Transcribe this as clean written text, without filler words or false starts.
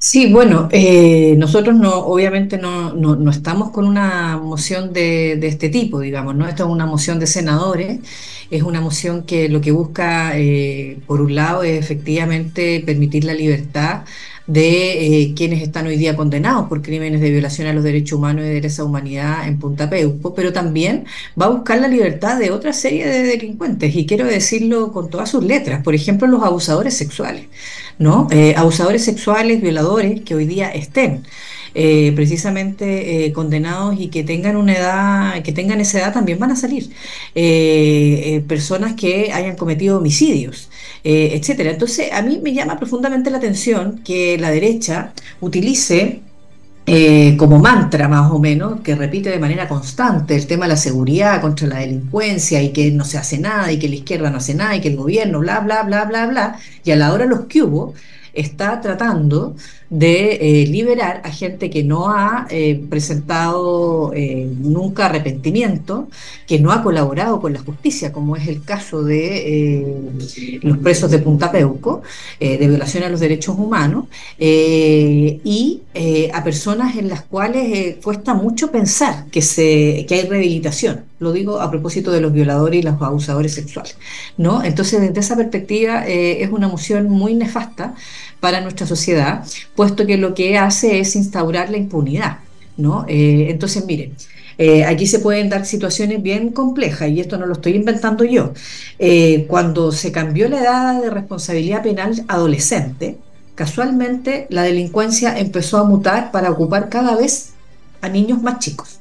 Sí, bueno, nosotros no, obviamente no estamos con una moción de este tipo, digamos, ¿no? Esto es una moción de senadores, es una moción que lo que busca, por un lado, es efectivamente permitir la libertad de quienes están hoy día condenados por crímenes de violación a los derechos humanos y de lesa humanidad en Punta Peuco, pero también va a buscar la libertad de otra serie de delincuentes, y quiero decirlo con todas sus letras, por ejemplo, los abusadores sexuales. ¿No? Abusadores sexuales, violadores que hoy día estén precisamente condenados y que tengan una edad, que tengan esa edad también van a salir. Personas que hayan cometido homicidios, etcétera. Entonces, a mí me llama profundamente la atención que la derecha utilice como mantra más o menos, que repite de manera constante el tema de la seguridad contra la delincuencia y que no se hace nada y que la izquierda no hace nada y que el gobierno bla, bla, bla, bla, bla, y a la hora de los que hubo está tratando de liberar a gente que no ha presentado nunca arrepentimiento, que no ha colaborado con la justicia, como es el caso de los presos de Punta Peuco, de violación a los derechos humanos, y a personas en las cuales cuesta mucho pensar que hay rehabilitación. Lo digo a propósito de los violadores y los abusadores sexuales, ¿no? Entonces, desde esa perspectiva, es una moción muy nefasta para nuestra sociedad, puesto que lo que hace es instaurar la impunidad, ¿no? Entonces, miren, aquí se pueden dar situaciones bien complejas, y esto no lo estoy inventando yo. Cuando se cambió la edad de responsabilidad penal adolescente, casualmente la delincuencia empezó a mutar para ocupar cada vez a niños más chicos.